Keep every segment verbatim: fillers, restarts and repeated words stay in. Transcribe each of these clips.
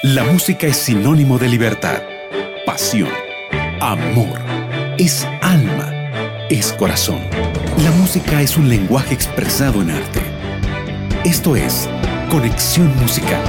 La música es sinónimo de libertad, pasión, amor, es alma, es corazón. La música es un lenguaje expresado en arte. Esto es Conexión Musical.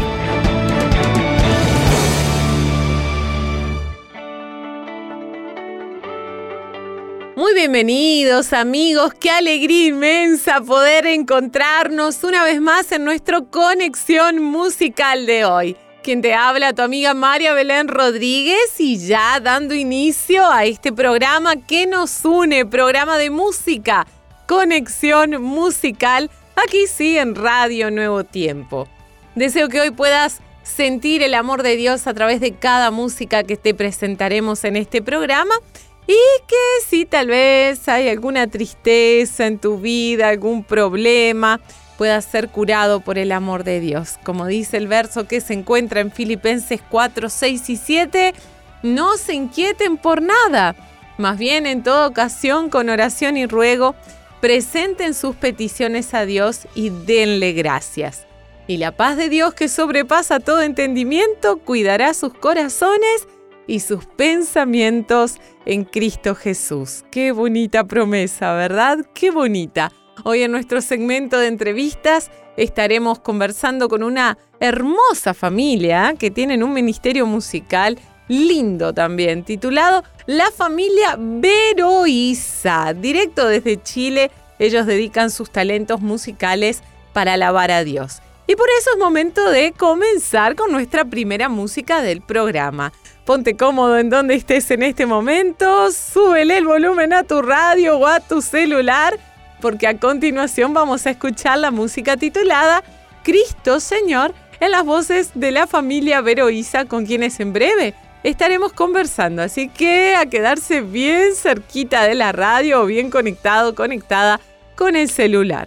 Muy bienvenidos, amigos. Qué alegría inmensa poder encontrarnos una vez más en nuestro Conexión Musical de hoy. Quien te habla, tu amiga María Belén Rodríguez, y ya dando inicio a este programa que nos une, programa de música, Conexión Musical, aquí sí en Radio Nuevo Tiempo. Deseo que hoy puedas sentir el amor de Dios a través de cada música que te presentaremos en este programa. Y que si tal vez hay alguna tristeza en tu vida, algún problema, pueda ser curado por el amor de Dios. Como dice el verso que se encuentra en Filipenses cuatro, seis y siete, no se inquieten por nada, más bien en toda ocasión con oración y ruego, presenten sus peticiones a Dios y denle gracias. Y la paz de Dios que sobrepasa todo entendimiento, cuidará sus corazones y sus pensamientos en Cristo Jesús. Qué bonita promesa, ¿verdad? Qué bonita. Hoy en nuestro segmento de entrevistas estaremos conversando con una hermosa familia que tienen un ministerio musical lindo también, titulado La Familia Veroiza. Directo desde Chile, ellos dedican sus talentos musicales para alabar a Dios. Y por eso es momento de comenzar con nuestra primera música del programa. Ponte cómodo en donde estés en este momento, súbele el volumen a tu radio o a tu celular, porque a continuación vamos a escuchar la música titulada Cristo Señor en las voces de la familia Veroiza, con quienes en breve estaremos conversando. Así que a quedarse bien cerquita de la radio o bien conectado, conectada con el celular.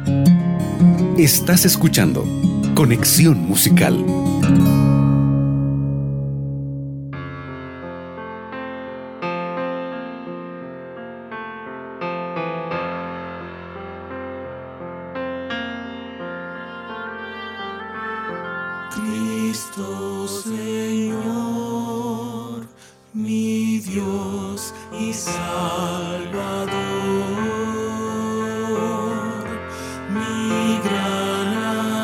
Estás escuchando Conexión Musical. Cristo Señor, mi Dios y Salvador, mi gran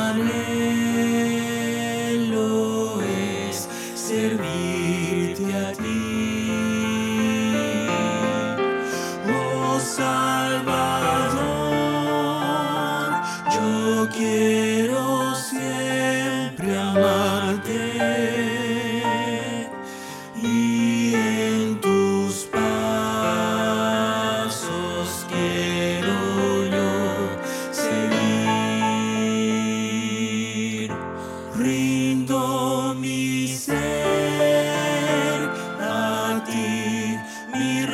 anhelo es servirte a ti, oh Salvador, yo quiero siempre amarte y en tus pasos quiero yo seguir. Rindo mi ser a ti, mi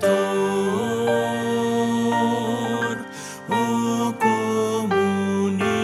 Redentor, oh comunión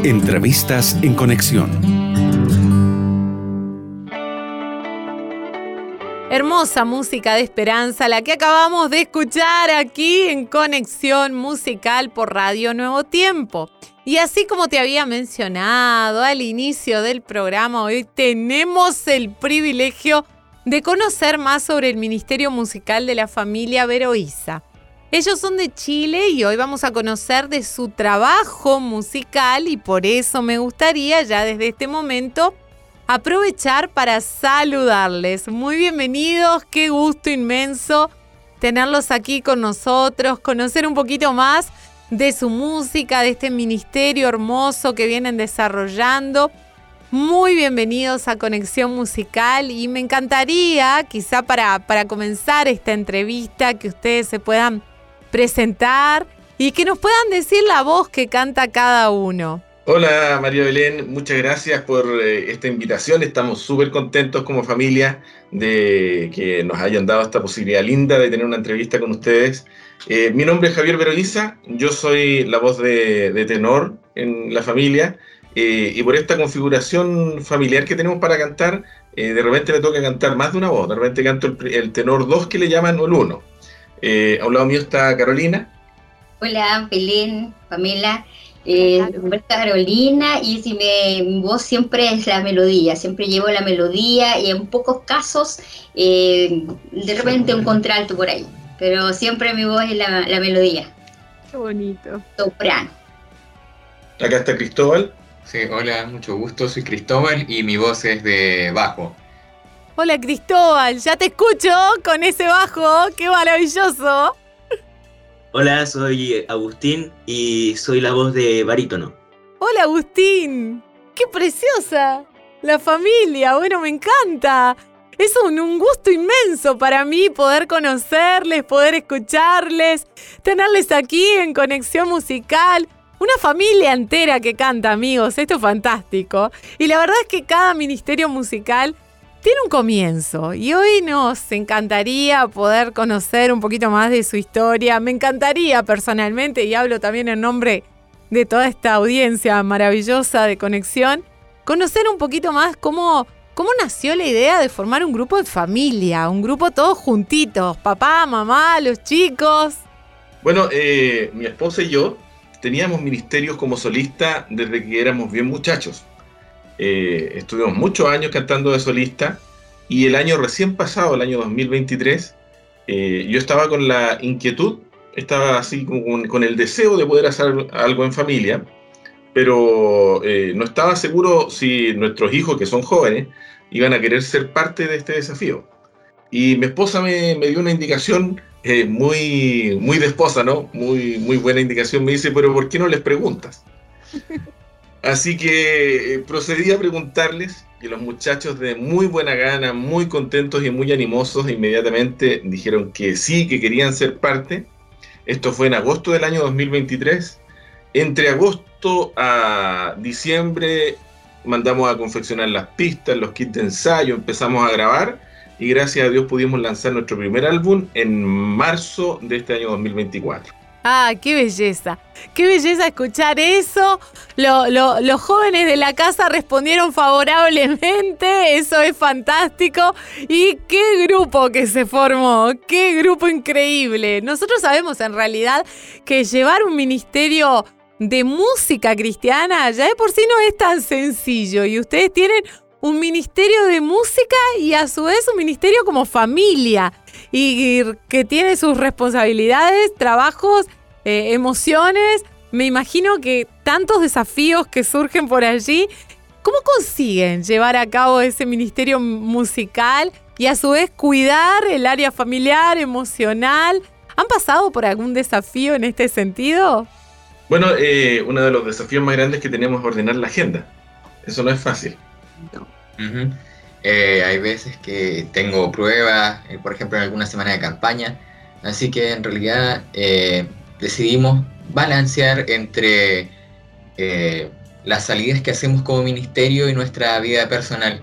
Entrevistas en Conexión. Hermosa música de esperanza, la que acabamos de escuchar aquí en Conexión Musical por Radio Nuevo Tiempo. Y así como te había mencionado al inicio del programa, hoy tenemos el privilegio de conocer más sobre el Ministerio Musical de la familia Veroiza. Ellos son de Chile y hoy vamos a conocer de su trabajo musical y por eso me gustaría ya desde este momento aprovechar para saludarles. Muy bienvenidos, qué gusto inmenso tenerlos aquí con nosotros, conocer un poquito más de su música, de este ministerio hermoso que vienen desarrollando. Muy bienvenidos a Conexión Musical y me encantaría, quizá para, para comenzar esta entrevista, que ustedes se puedan presentar y que nos puedan decir la voz que canta cada uno. Hola María Belén, muchas gracias por eh, esta invitación. Estamos súper contentos como familia de que nos hayan dado esta posibilidad linda de tener una entrevista con ustedes. Eh, mi nombre es Javier Veroiza, yo soy la voz de, de tenor en la familia eh, y por esta configuración familiar que tenemos para cantar, eh, de repente me toca cantar más de una voz. De repente canto el, el tenor dos que le llaman o el uno. Eh, a un lado mío está Carolina. Hola, Belén, Pamela, eh, Humberto, Carolina, y si me, mi voz siempre es la melodía, siempre llevo la melodía y en pocos casos eh, de repente un contralto por ahí, pero siempre mi voz es la, la melodía. Qué bonito. Soprano. Acá está Cristóbal. Sí, hola, mucho gusto, soy Cristóbal y mi voz es de bajo. Hola Cristóbal, ya te escucho con ese bajo, qué maravilloso. Hola, soy Agustín y soy la voz de barítono. Hola Agustín, qué preciosa la familia, bueno, me encanta. Es un, un gusto inmenso para mí poder conocerles, poder escucharles, tenerles aquí en Conexión Musical. Una familia entera que canta, amigos, esto es fantástico. Y la verdad es que cada ministerio musical tiene un comienzo y hoy nos encantaría poder conocer un poquito más de su historia. Me encantaría personalmente, y hablo también en nombre de toda esta audiencia maravillosa de Conexión, conocer un poquito más cómo, cómo nació la idea de formar un grupo de familia, un grupo todos juntitos, papá, mamá, los chicos. Bueno, eh, mi esposa y yo teníamos ministerios como solista desde que éramos bien muchachos. Eh, estuvimos muchos años cantando de solista y el año recién pasado, el año dos mil veintitrés, eh, yo estaba con la inquietud, estaba así con, con el deseo de poder hacer algo en familia, pero eh, no estaba seguro si nuestros hijos, que son jóvenes, iban a querer ser parte de este desafío. Y mi esposa me, me dio una indicación eh, muy, muy de esposa, ¿no? Muy, muy buena indicación. Me dice, pero ¿por qué no les preguntas? Así que eh, procedí a preguntarles y los muchachos de muy buena gana, muy contentos y muy animosos, inmediatamente dijeron que sí, que querían ser parte. Esto fue en agosto del año dos mil veintitrés. Entre agosto a diciembre mandamos a confeccionar las pistas, los kits de ensayo, empezamos a grabar y gracias a Dios pudimos lanzar nuestro primer álbum en marzo de este año dos mil veinticuatro. Ah, qué belleza, qué belleza escuchar eso. Lo, lo, los jóvenes de la casa respondieron favorablemente, eso es fantástico. Y qué grupo que se formó, qué grupo increíble. Nosotros sabemos en realidad que llevar un ministerio de música cristiana ya de por sí no es tan sencillo. Y ustedes tienen un ministerio de música y a su vez un ministerio como familia. Y que tiene sus responsabilidades, trabajos, eh, emociones. Me imagino que tantos desafíos que surgen por allí. ¿Cómo consiguen llevar a cabo ese ministerio musical y a su vez cuidar el área familiar, emocional? ¿Han pasado por algún desafío en este sentido? Bueno, eh, uno de los desafíos más grandes que tenemos es ordenar la agenda. Eso no es fácil. No. Uh-huh. Eh, hay veces que tengo pruebas, eh, por ejemplo en alguna semana de campaña, así que en realidad eh, decidimos balancear entre eh, las salidas que hacemos como ministerio y nuestra vida personal.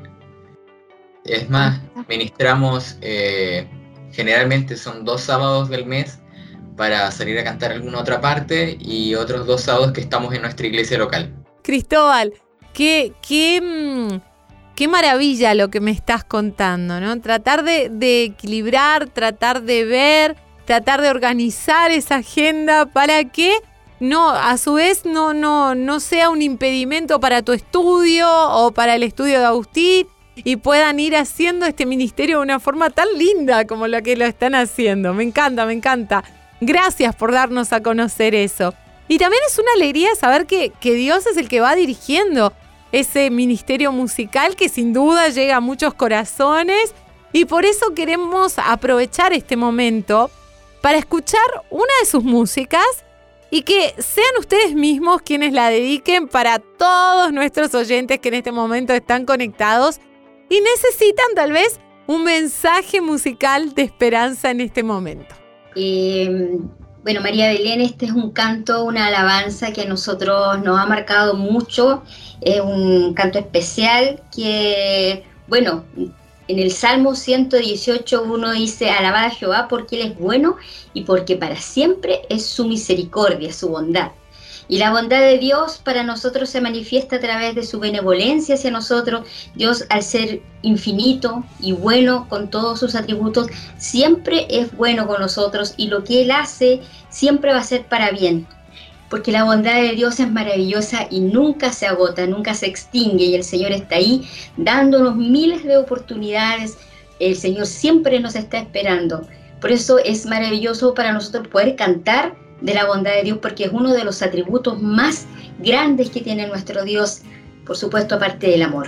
Es más, ministramos, eh, generalmente son dos sábados del mes para salir a cantar alguna otra parte y otros dos sábados que estamos en nuestra iglesia local. Cristóbal, qué, qué, mmm, qué maravilla lo que me estás contando, ¿no? Tratar de, de equilibrar, tratar de ver, tratar de organizar esa agenda para que no, a su vez no, no, no sea un impedimento para tu estudio o para el estudio de Agustín y puedan ir haciendo este ministerio de una forma tan linda como la que lo están haciendo. Me encanta, me encanta. Gracias por darnos a conocer eso. Y también es una alegría saber que, que Dios es el que va dirigiendo ese ministerio musical que sin duda llega a muchos corazones y por eso queremos aprovechar este momento para escuchar una de sus músicas y que sean ustedes mismos quienes la dediquen para todos nuestros oyentes que en este momento están conectados y necesitan tal vez un mensaje musical de esperanza en este momento. Eh, bueno, María Belén, este es un canto, una alabanza que a nosotros nos ha marcado mucho, es un canto especial que, bueno, en el Salmo ciento dieciocho uno dice, alabad a Jehová porque Él es bueno y porque para siempre es su misericordia, su bondad. Y la bondad de Dios para nosotros se manifiesta a través de su benevolencia hacia nosotros. Dios, al ser infinito y bueno con todos sus atributos, siempre es bueno con nosotros y lo que Él hace siempre va a ser para bien. Porque la bondad de Dios es maravillosa y nunca se agota, nunca se extingue y el Señor está ahí dándonos miles de oportunidades. El Señor siempre nos está esperando. Por eso es maravilloso para nosotros poder cantar de la bondad de Dios porque es uno de los atributos más grandes que tiene nuestro Dios, por supuesto aparte del amor.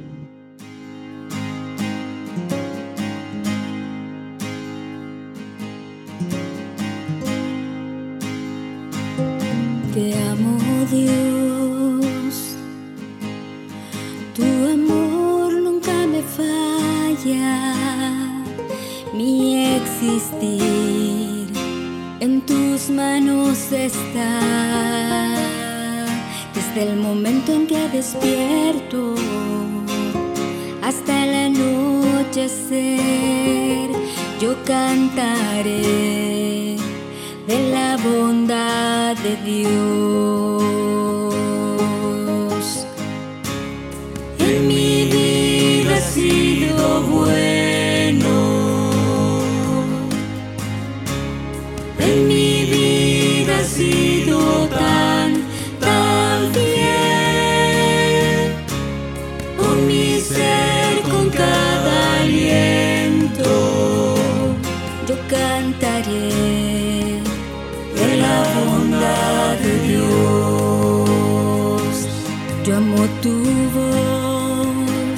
Te amo, Dios, tu amor nunca me falla, mi existir en tus manos está, desde el momento en que despierto hasta el anochecer, yo cantaré de la bondad de Dios. En mi vida ha sido bueno, en mi vida ha sido tan, tan fiel, con mi ser, con cada aliento, yo cantaré de la bondad de Dios. Yo amo tu voz,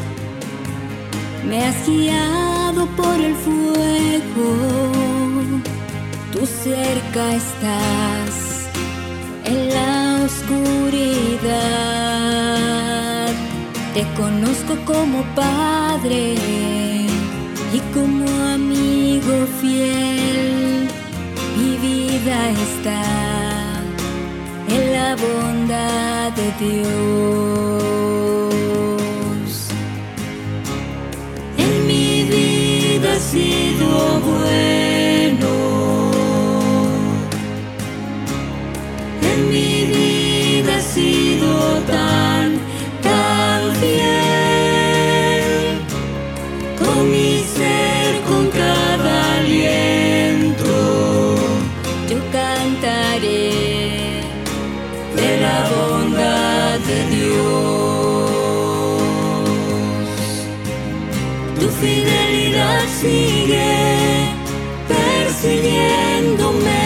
me has guiado por el fuego, tú cerca estás en la oscuridad. Te conozco como Padre y como amigo fiel. Mi vida está en la bondad de Dios. En mi vida ha sido bueno, en mi vida ha sido tan, tan fiel, con mi ser, con cada aliento, yo cantaré de la bondad de Dios. Tu fidelidad sigue persiguiéndome,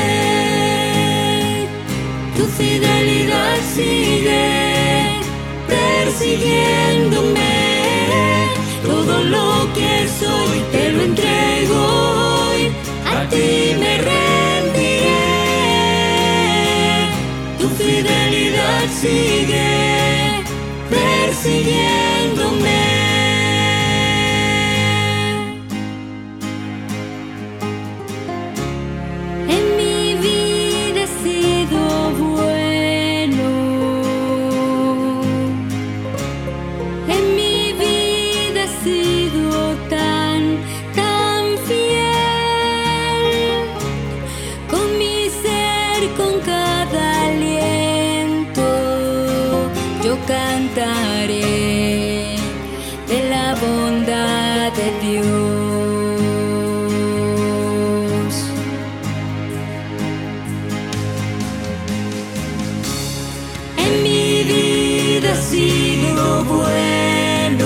tu fidelidad sigue persiguiéndome. Todo lo que soy te lo entrego hoy, a ti me rendiré. Tu fidelidad sigue persiguiéndome. En mi vida he sido bueno, en mi vida he sido tan, tan fiel, con mi ser, con cada aliento, ha sido bueno.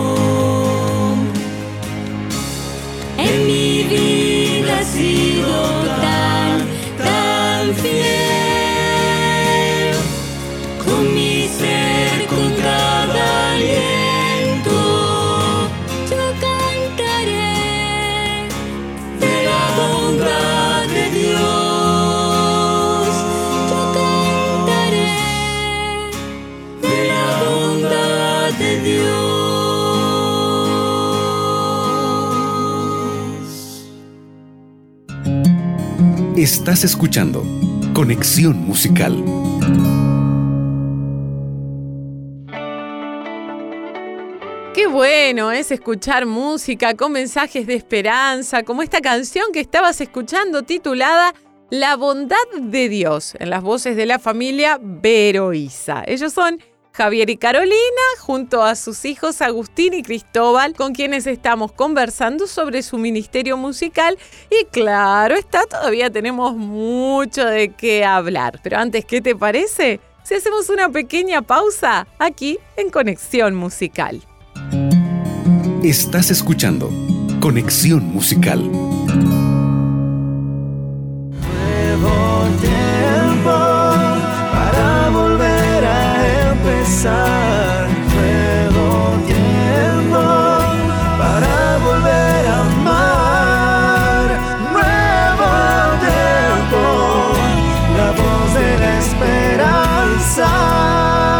En mi vida ha sido tan, tan fiel. Con mi ser, con cada aliento, yo cantaré de la bondad de Dios. Yo cantaré de la bondad de Dios. Estás escuchando Conexión Musical. Qué bueno es escuchar música con mensajes de esperanza, como esta canción que estabas escuchando titulada La bondad de Dios, en las voces de la familia Veroiza. Ellos son Javier y Carolina, junto a sus hijos Agustín y Cristóbal, con quienes estamos conversando sobre su ministerio musical. Y claro está, todavía tenemos mucho de qué hablar. Pero antes, ¿qué te parece si hacemos una pequeña pausa aquí en Conexión Musical? Estás escuchando Conexión Musical. Nuevo tiempo para volver a empezar. Nuevo tiempo para volver a amar. Nuevo tiempo, la voz de la esperanza.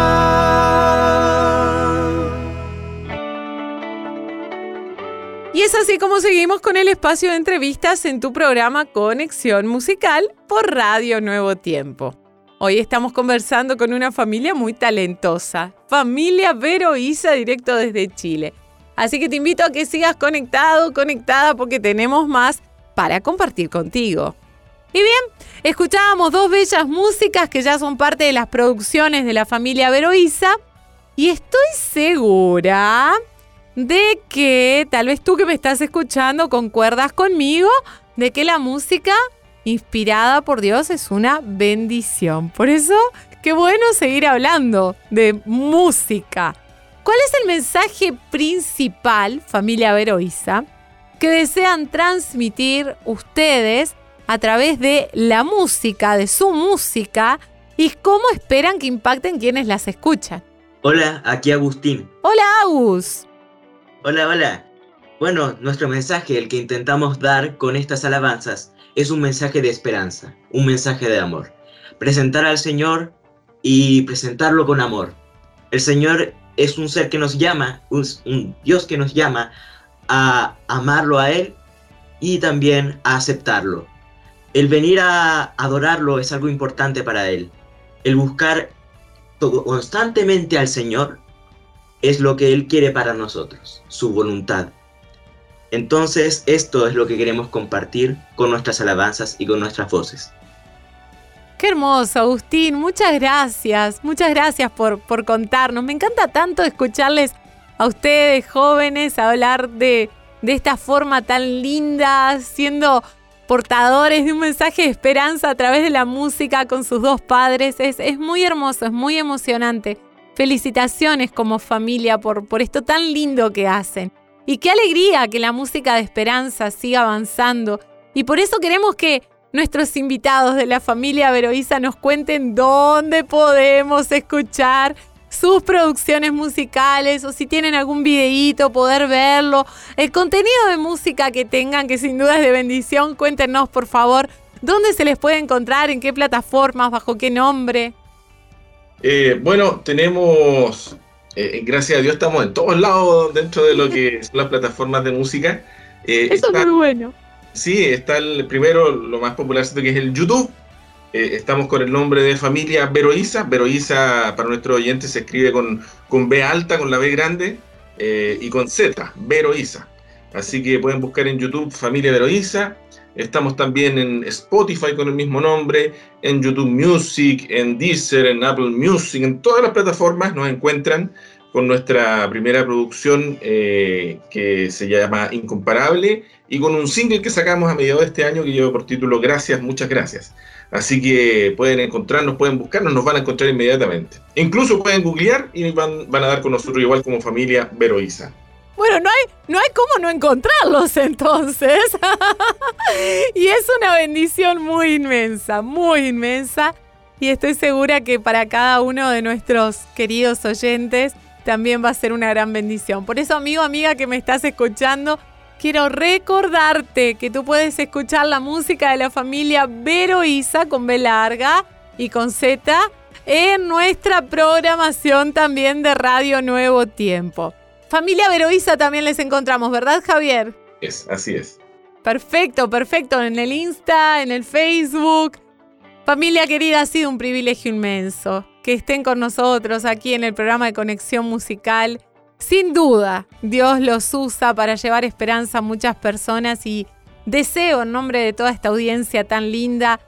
Y es así como seguimos con el espacio de entrevistas en tu programa Conexión Musical por Radio Nuevo Tiempo. Hoy estamos conversando con una familia muy talentosa, familia Veroiza, directo desde Chile. Así que te invito a que sigas conectado, conectada, porque tenemos más para compartir contigo. Y bien, escuchábamos dos bellas músicas que ya son parte de las producciones de la familia Veroiza, y estoy segura de que tal vez tú que me estás escuchando concuerdas conmigo de que la música inspirada por Dios es una bendición. Por eso, qué bueno seguir hablando de música. ¿Cuál es el mensaje principal, familia Veroiza, que desean transmitir ustedes a través de la música, de su música, y cómo esperan que impacten quienes las escuchan? Hola, aquí Agustín. Hola, Agus. Hola, hola. Bueno, nuestro mensaje, el que intentamos dar con estas alabanzas, es un mensaje de esperanza, un mensaje de amor. Presentar al Señor y presentarlo con amor. El Señor es un ser que nos llama, un, un Dios que nos llama a amarlo a Él y también a aceptarlo. El venir a adorarlo es algo importante para Él. El buscar todo, constantemente al Señor es lo que Él quiere para nosotros, su voluntad. Entonces, esto es lo que queremos compartir con nuestras alabanzas y con nuestras voces. Qué hermoso, Agustín. Muchas gracias. Muchas gracias por, por contarnos. Me encanta tanto escucharles a ustedes, jóvenes, hablar de, de esta forma tan linda, siendo portadores de un mensaje de esperanza a través de la música con sus dos padres. Es, es muy hermoso, es muy emocionante. Felicitaciones como familia por, por esto tan lindo que hacen. Y qué alegría que la música de esperanza siga avanzando. Y por eso queremos que nuestros invitados de la familia Veroiza nos cuenten dónde podemos escuchar sus producciones musicales, o si tienen algún videíto, poder verlo. El contenido de música que tengan, que sin duda es de bendición, cuéntenos por favor dónde se les puede encontrar, en qué plataformas, bajo qué nombre. Eh, bueno, tenemos, eh, gracias a Dios, estamos en todos lados dentro de lo que son las plataformas de música. Eh, Eso está, es muy bueno. Sí, está el primero, lo más popular, que es el YouTube. Eh, estamos con el nombre de familia Veroiza. Veroiza, para nuestros oyentes, se escribe con, con B alta, con la B grande, eh, y con Z, Veroiza. Así que pueden buscar en YouTube familia Veroiza. Estamos también en Spotify con el mismo nombre, en YouTube Music, en Deezer, en Apple Music, en todas las plataformas nos encuentran con nuestra primera producción eh, que se llama Incomparable y con un single que sacamos a mediados de este año que lleva por título Gracias, muchas gracias. Así que pueden encontrarnos, pueden buscarnos, nos van a encontrar inmediatamente. Incluso pueden googlear y van, van a dar con nosotros igual como familia Veroiza. Bueno, no hay, no hay cómo no encontrarlos entonces. Y es una bendición muy inmensa, muy inmensa. Y estoy segura que para cada uno de nuestros queridos oyentes también va a ser una gran bendición. Por eso, amigo, amiga que me estás escuchando, quiero recordarte que tú puedes escuchar la música de la familia Veroiza con B larga y con Z en nuestra programación también de Radio Nuevo Tiempo. Familia Veroiza también les encontramos, ¿verdad, Javier? Es, así es. Perfecto, perfecto. En el Insta, en el Facebook. Familia querida, ha sido un privilegio inmenso que estén con nosotros aquí en el programa de Conexión Musical. Sin duda, Dios los usa para llevar esperanza a muchas personas y deseo en nombre de toda esta audiencia tan linda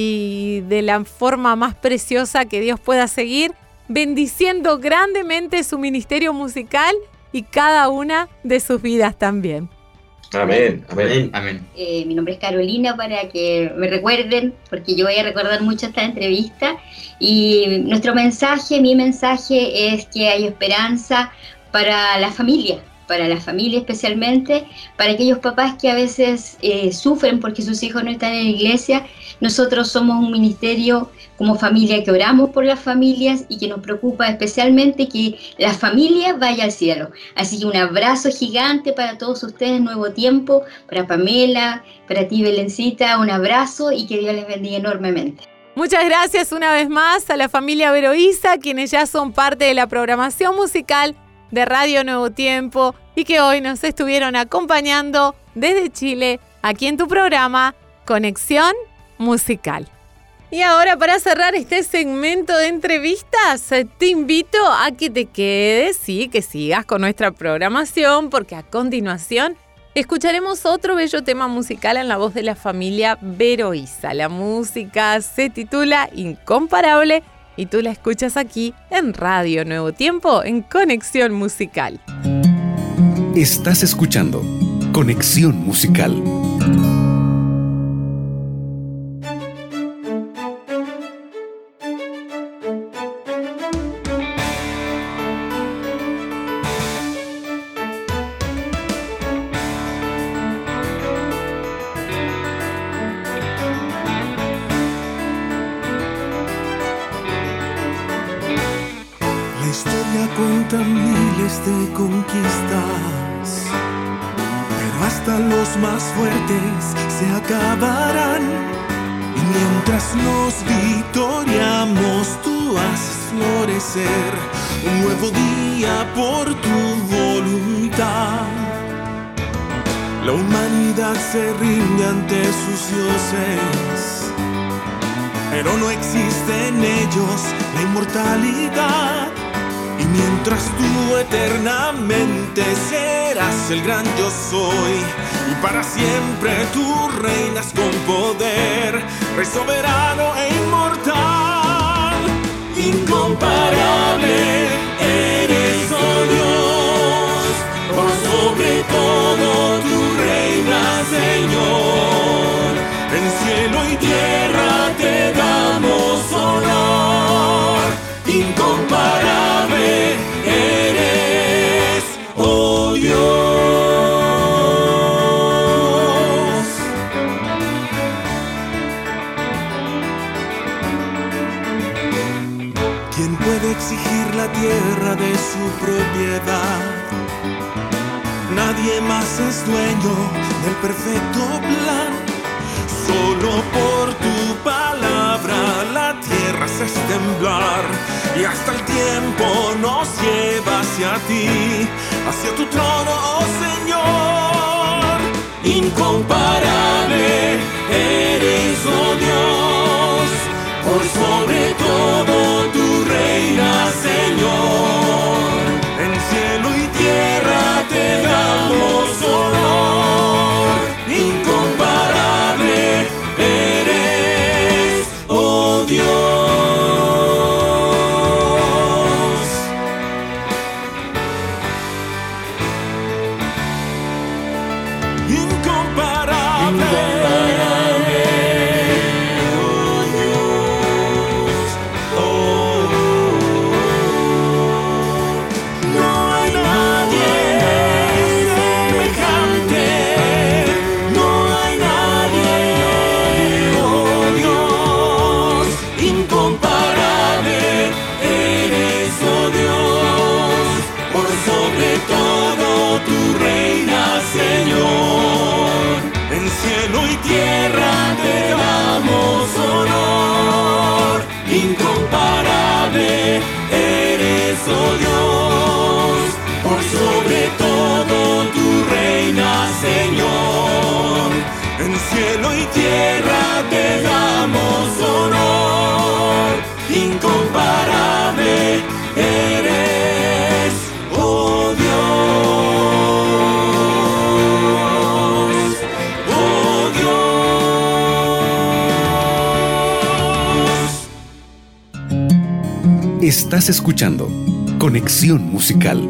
y de la forma más preciosa que Dios pueda seguir bendiciendo grandemente su ministerio musical y cada una de sus vidas también. Amén, amén, amén. Eh, mi nombre es Carolina, para que me recuerden, porque yo voy a recordar mucho esta entrevista. Y nuestro mensaje, mi mensaje es que hay esperanza para la familia, para la familia especialmente, para aquellos papás que a veces eh, sufren porque sus hijos no están en la iglesia. Nosotros somos un ministerio como familia que oramos por las familias y que nos preocupa especialmente que la familia vaya al cielo. Así que un abrazo gigante para todos ustedes, Nuevo Tiempo, para Pamela, para ti, Belencita, un abrazo y que Dios les bendiga enormemente. Muchas gracias una vez más a la familia Veroiza, quienes ya son parte de la programación musical de Radio Nuevo Tiempo y que hoy nos estuvieron acompañando desde Chile, aquí en tu programa Conexión Musical. Y ahora, para cerrar este segmento de entrevistas, te invito a que te quedes y que sigas con nuestra programación, porque a continuación escucharemos otro bello tema musical en la voz de la familia Veroiza. La música se titula Incomparable y tú la escuchas aquí en Radio Nuevo Tiempo, en Conexión Musical. Estás escuchando Conexión Musical. Cuenta miles de conquistas, pero hasta los más fuertes se acabarán. Y mientras nos victoriamos, tú haces florecer un nuevo día por tu voluntad. La humanidad se rinde ante sus dioses, pero no existe en ellos la inmortalidad. Y mientras tú eternamente serás el gran yo soy, y para siempre tú reinas con poder, Rey soberano e inmortal. Incomparable eres, oh Dios, por sobre todo tú reinas, Señor. En cielo y tierra te damos honor. Incomparable eres, oh Dios. ¿Quién puede exigir la tierra de su propiedad? Nadie más es dueño del perfecto plan. Solo por tu palabra la tierra se hace temblar, y hasta el tiempo nos lleva hacia ti, hacia tu trono, oh Señor. Incomparable eres, oh Dios, por sobre todo tú reinas, Señor. En cielo y tierra te damos honor. Incomparable eres, oh Dios. incomparable eres, oh Dios, por sobre todo tú reinas, Señor. En cielo y tierra te damos honor, incomparable eres, oh Dios, oh Dios. Estás escuchando Conexión Musical.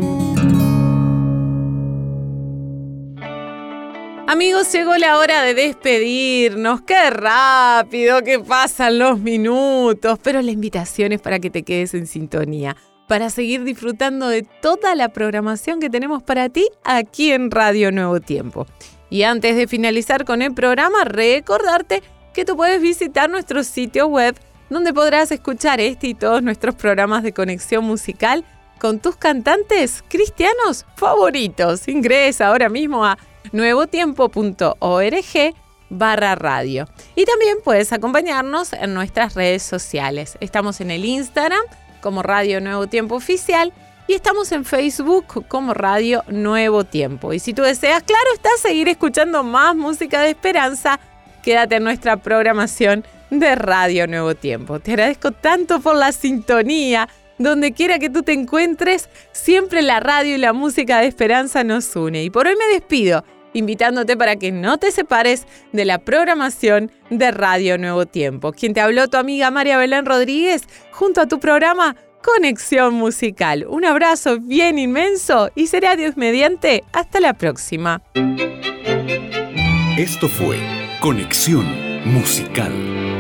Amigos, llegó la hora de despedirnos. ¡Qué rápido que pasan los minutos! Pero la invitación es para que te quedes en sintonía, para seguir disfrutando de toda la programación que tenemos para ti aquí en Radio Nuevo Tiempo. Y antes de finalizar con el programa, recordarte que tú puedes visitar nuestro sitio web, donde podrás escuchar este y todos nuestros programas de conexión musical con tus cantantes cristianos favoritos. Ingresa ahora mismo a nuevotiempo.org barra radio. Y también puedes acompañarnos en nuestras redes sociales. Estamos en el Instagram como Radio Nuevo Tiempo Oficial y estamos en Facebook como Radio Nuevo Tiempo. Y si tú deseas, claro está, seguir escuchando más música de esperanza, quédate en nuestra programación de Radio Nuevo Tiempo. Te agradezco tanto por la sintonía. Donde quiera que tú te encuentres, siempre la radio y la música de esperanza nos une. Y por hoy me despido, invitándote para que no te separes de la programación de Radio Nuevo Tiempo. Quien te habló, tu amiga María Belén Rodríguez, junto a tu programa Conexión Musical. Un abrazo bien inmenso y será Dios mediante. Hasta la próxima. Esto fue Conexión Musical.